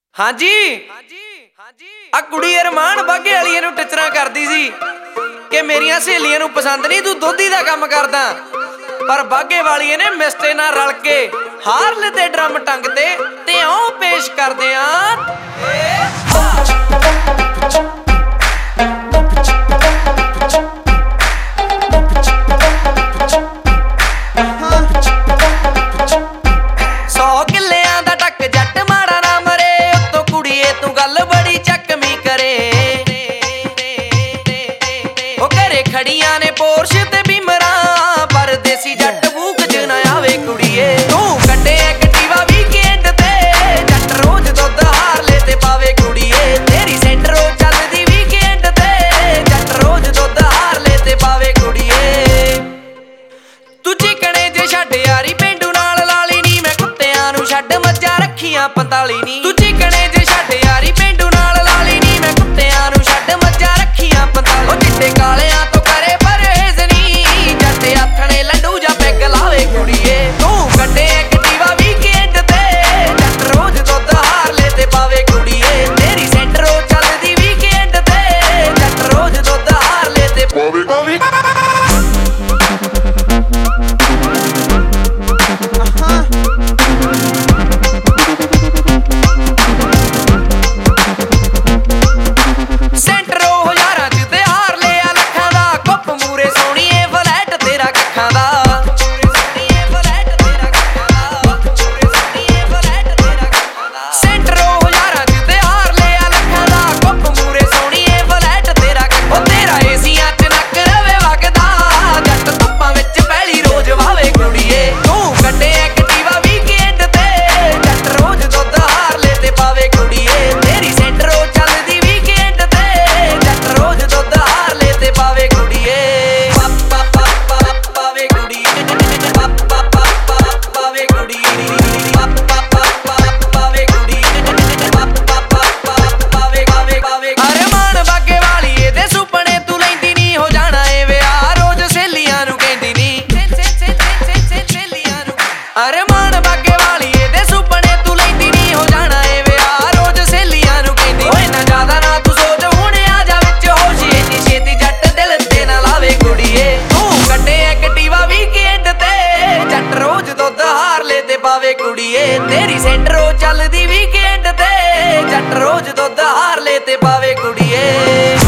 हाँ जी आ कुड़ी अरमान बागे वाली नूं टचरा करदी सी कि मेरियां सहेलियां नूं पसंद नहीं तू दोधी दा काम करदा। पर बागे वाली ने मिस्टे नाल रल के हारले ते ड्रम टंगते ते आओ पेश करदे खड़ियां ने पोर्श ते बीमरा पर देसी जट भूख च ना आवे कुड़िए तू कटे एक्टिवा वीकेंड ते जट रोज दुध हारले ते पावे कुड़िए तेरी सेंटरो चलदी वीकेंड ते जट रोज दुध हारले ते पावे कुड़िए तू चिकने जे छड्ड यारी पेंडू नाल लाली नी मैं कुत्तियां नूं छड्ड मज्जां रखियां 45 नी तू चिकने जे छड्ड यारी पेंडू नाल लाली नी मैं कुत्तियां नूं छड्ड मज्जां रखियां 45 ओ चिट्टे कालियां अरमान बागे वाली दे सुपने तू लैंदी नहीं हो जाना ए विआह रोज सहेलियां नूं कहंदी ओए ना ज्यादा ना तू सोच हुणे आ जा विच होश इन्नी छेती जट दिल ते ना लावे कुड़िए तू कटे एक्टिवा वीकेंड ते जट रोज दुध हारले ते पावे कुड़िए तेरी सेंटरो चलदी वीकेंड ते जट रोज दुध हारले ते पावे कुड़िए।